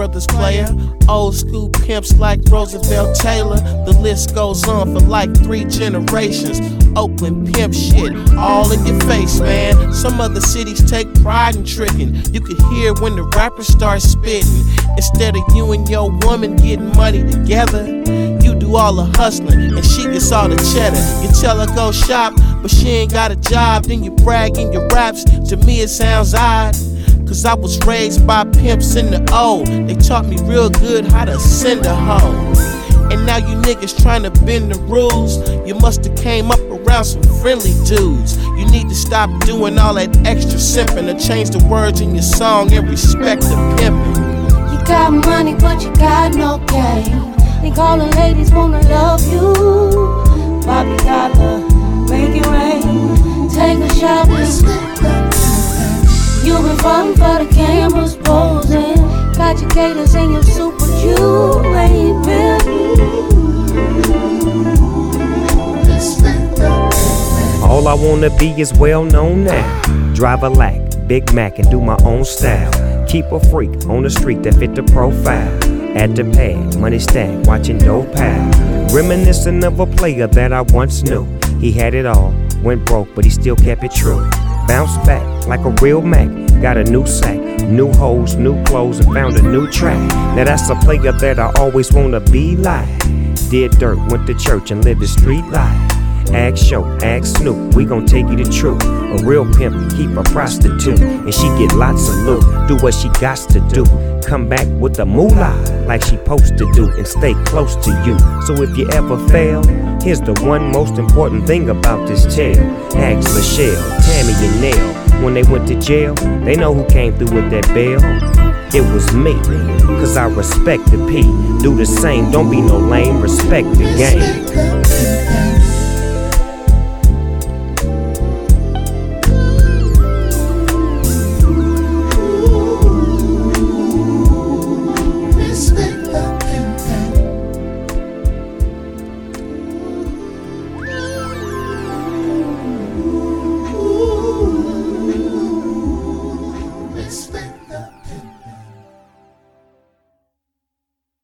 Brothers player. Old school pimps like Roosevelt Taylor. The list goes on for like 3 generations. Oakland pimp shit, all in your face, man. Some other cities take pride in tricking. You can hear when the rappers start spitting. Instead of you and your woman getting money together, you do all the hustling and she gets all the cheddar. You tell her go shop, but she ain't got a job. Then you brag in your raps. To me it sounds odd, cause I was raised by pimps in the O. They taught me real good how to send a hoe. And now you niggas trying to bend the rules. You musta came up around some friendly dudes. You need to stop doing all that extra simping, or change the words in your song and respect the pimping. You got money but you got no game. Think all the ladies wanna love you. Bobby Dollar, make it rain. Take a shot with you been frontin' for the cameras posing. Got your gators and your super jewelry, baby. All I wanna be is well known now. Drive a lack, Big Mac, and do my own style. Keep a freak on the street that fit the profile. At the pad, money stack, watching dough pile. Reminiscent of a player that I once knew. He had it all, went broke, but he still kept it true. Bounced back like a real Mac. Got a new sack, new hoes, new clothes, and found a new track. Now that's a player that I always wanna be like. Did dirt, went to church, and lived the street life. Ask Show, ask Snoop, we gon' take you the truth. A real pimp, keep a prostitute, and she get lots of loot. Do what she gots to do. Come back with the moolah, like she supposed to do, and stay close to you. So if you ever fail, here's the one most important thing about this tale. Ask Michelle, Tammy, and Nell. When they went to jail, they know who came through with that bail. It was me, cause I respect the P. Do the same, don't be no lame, respect the game.